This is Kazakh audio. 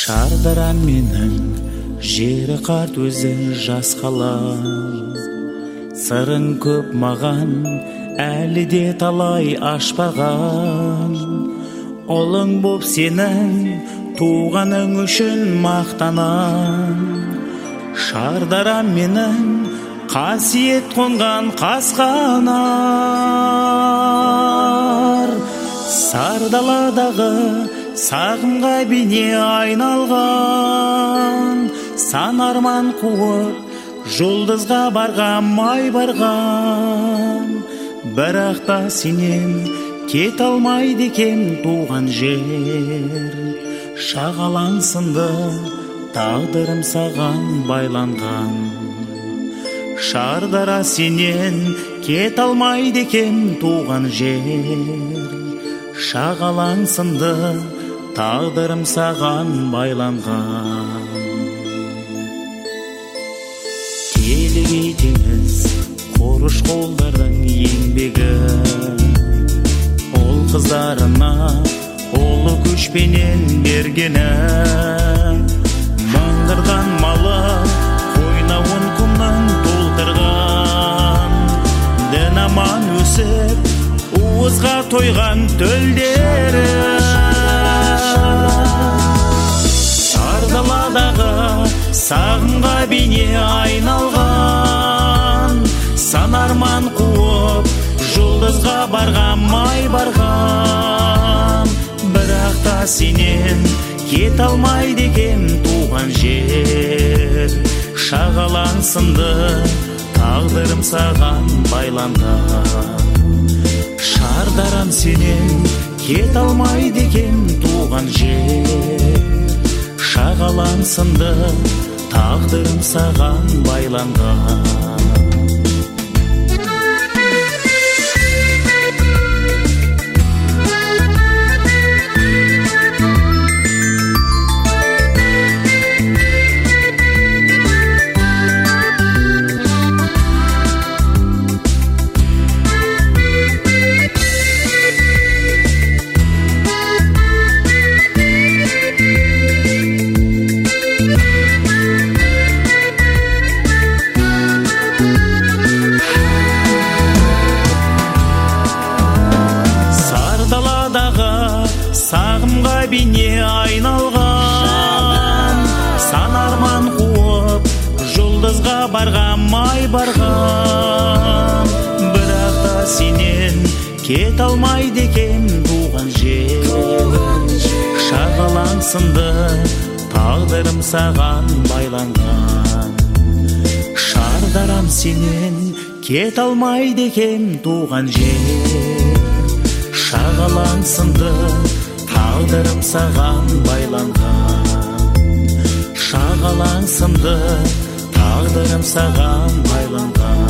Шардарам менің жері қарт өзі жас қала. Сырың көп маған әлі де талай ашпаған. Олың боп сенің туғаның үшін мақтанам. Шардарам менің қасиет қонған қасқанар. Сардаладағы сағымға бейне айналған. Сан арман қуып жұлдызға барғам-ай барғам. Бірақ та сенен кет алмайды екен туған жер. Шағалаң сынды тағдырым саған байланған. Шардара сенен кет алмайды екен туған жер. Шағалаң сынды тағдырым саған байланған. Телегей теңіз құрыш қолдардың еңбегі. Ол қыздарына ұлы күшпенен бергені. Маңдырған малы қойнауын құмнан толтырған. Дін аман өсіп уызға тойған төлдері. Сардаладағы сағымға бейне айналған. Сан арман қуып жұлдызға барғам-ай барғам. Бірақ та сенен кет алмайды екен туған жер. Шағалаң сынды тағдырым саған байланған. Шардарам сенен кет алмайды екен туған жер. Шағалаң сынды тағдырым саған байланған. Сағымға бейне айналған. Сан арман қуып жұлдызға барғам-ай барғам. Бірақ та сенен кет алмайды екен туған жер. Шағалаң сынды тағдырым саған байланған. Шардарам сенен кет алмайды екен туған жер. Шағалаң сынды тағдырым саған байланған. Шағалаң сынды тағдырым саған байланған.